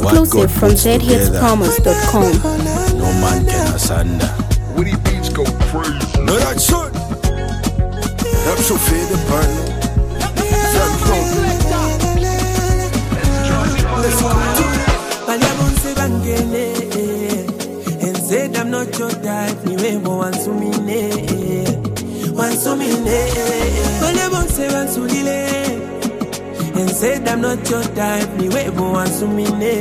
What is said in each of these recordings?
Exclusive from zhitspromos.com. No man can asunder. Woody Beats go crazy. No, that shit. That's so fair the partner. Let's go. And said I'm not your type. Ni webo wansumine. Say wansulile. And said I'm not your type. Ni webo wansumine.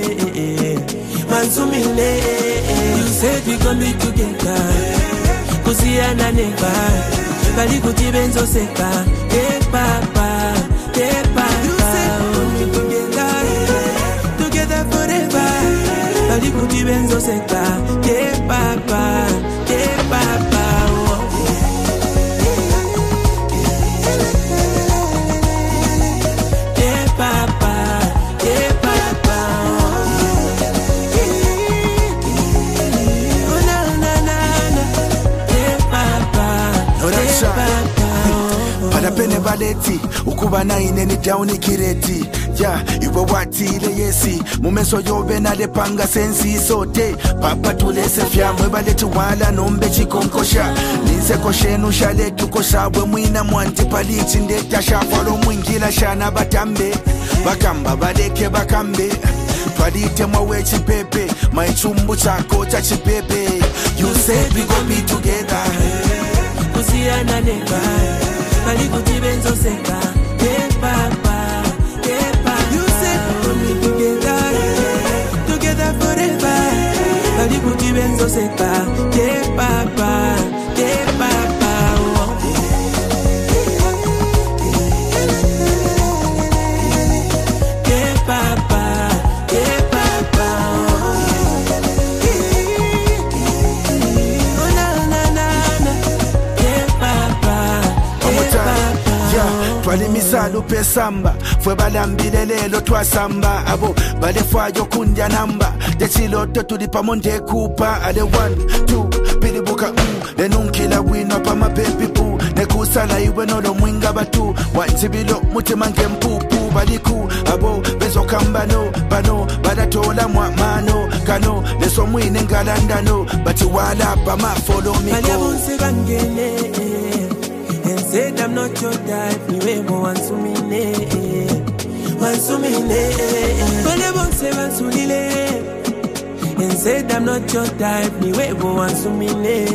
You said we gon' be together. Kusiana never. Bali kuti benzo seka. Papa. You said we gon' be together forever. Bali kuti benzo seka. Papa. Parapene baleti ukuba na ineni down kireti ya iwe wati ile yesi mumeso yobe na lepanga sensi sote papa tulese fyamwe baleti wala nombe chikonkosha linse koshenu shale tukoshabwe mwina mwanti palichi ndeta shafalo mwingila shana batambe bakamba baleke bakambe palite mwawe chipepe maichumbu chako cha chipepe. You said we gon' be together. Kusiana neva. Bali kuti benzo seka. Papa. You said we'll be together forever. Bali kuti benzo seka. Papa. Twali misalu pesamba fwe balambile lelo twasamba abo balefwayo kundya namba dechiloto tulipa monde kupa ale 1 2 pilibuka nenunkila wino pa mapepi pu nekusala iwe nolo mwinga batu wanzibilo mutima nkempupu baliku abo bezokambano bano badatola mano kano leso mwine ngalandano bati wala pa follow me go. And said I'm not your type. Ni webo wansumine. Balebon se wansulile. And said I'm not your type. Ni webo wansumine.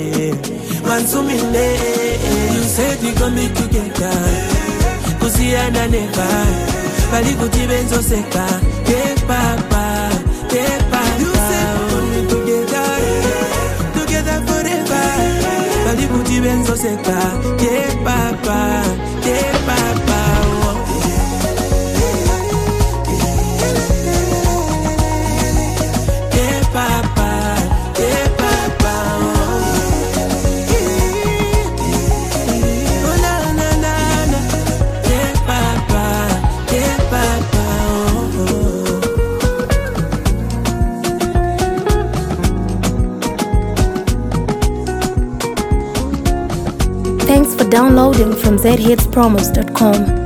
You said we gon' be together. Kusiana never. Bali kuti benzo seka. Papa. You said we gon' be together forever. Bali kuti benzo seka. Papa. Thanks for downloading from zhitspromos.com.